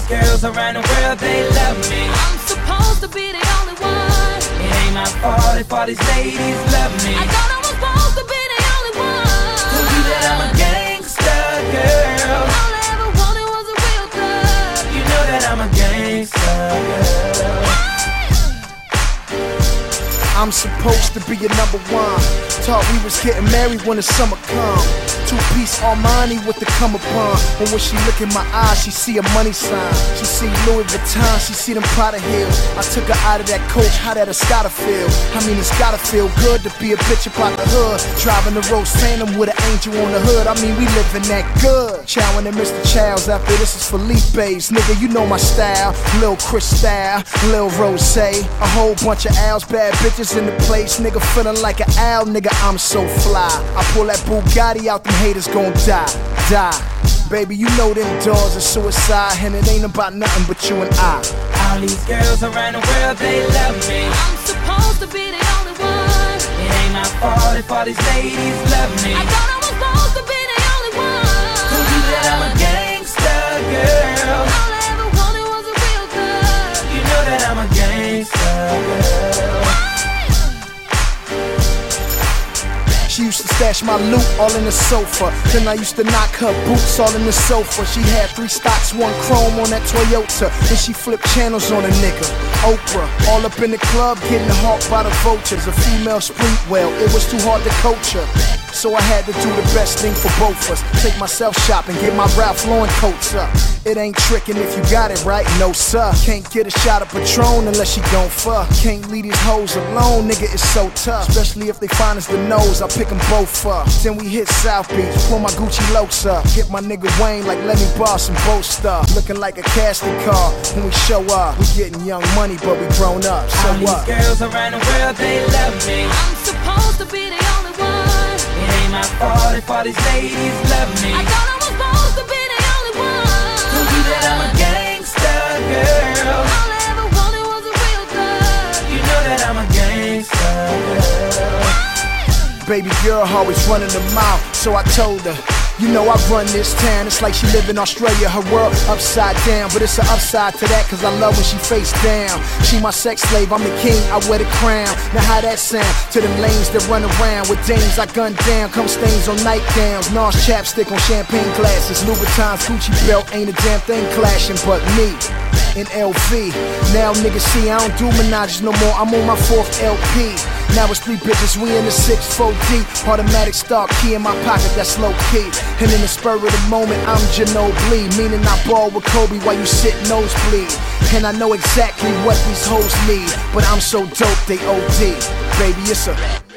girls around the world, they love me. I'm supposed to be the only one. It ain't my fault if all these ladies love me. I thought I was supposed to be the only one. Told you that I'm a gangsta girl. All I ever wanted was a real thug. You know that I'm a gangsta girl. I'm supposed to be your number one. Thought we was getting married when the summer come. Two-piece Armani with the come upon. But when she look in my eyes, she see a money sign. She see Louis Vuitton, she see them Prada heels. I took her out of that coach, how that it's gotta feel. I mean, it's gotta feel good to be a bitch about the hood. Driving the Rose Phantom with an angel on the hood. I mean, we living that good. Chowing and Mr. Childs after this is Felipe's. Nigga, you know my style. Lil Cristal, Lil Rose. A whole bunch of owls, bad bitches in the place. Nigga feeling like an owl, nigga, I'm so fly. I pull that Bugatti out, them haters gon' die. Baby, you know them doors are suicide, and it ain't about nothing but you and I. All these girls around the world, they love me. I'm supposed to be the only one. It ain't my fault if all these ladies love me. I thought I was supposed to be the only one. Told you that I'm a gangsta girl. All I ever wanted was a real thug. You know that I'm a gangsta girl. She used to stash my loot all in the sofa. Then I used to knock her boots all in the sofa. She had 3 stocks, 1 chrome on that Toyota. Then she flipped channels on a nigga. Oprah, all up in the club, getting hawked by the vultures. A female street well, it was too hard to coach her. So I had to do the best thing for both of us. Take myself shopping, get my Ralph Lauren coats up. It ain't tricking if you got it right, no sir. Can't get a shot of Patron unless she gon' fuck. Can't leave these hoes alone, nigga, it's so tough. Especially if they find us the nose, I pick them both up. Then we hit South Beach, pull my Gucci Lokes up. Get my nigga Wayne like let me boss some both stuff. Looking like a casting car when we show up. We getting young money, but we grown up, so All what? these girls around the world, they love me. I'm supposed to be the only one. It ain't my fault if all these ladies love me. I thought I was supposed to be the only one. Told you that I'm a gangsta girl. All I ever wanted was a real thug. You know that I'm a gangsta girl. Baby girl always running the mouth, so I told her, you know I run this town. It's like she live in Australia, her world upside down. But it's an upside to that, cause I love when she face down. She my sex slave, I'm the king, I wear the crown. Now how that sound to them lanes that run around with dames I gun down. Come stains on nightgowns, NARS chapstick on champagne glasses. Louboutins, Gucci belt, ain't a damn thing clashing but me in LV. Now niggas see I don't do menages no more, I'm on my 4th LP. Now it's 3 bitches, we in the 6-4 deep. Automatic start key in my pocket, that's low key. And in the spur of the moment, I'm Ginobili. Meaning I ball with Kobe while you sit nosebleed. And I know exactly what these hoes need, but I'm so dope they OD. Baby, it's a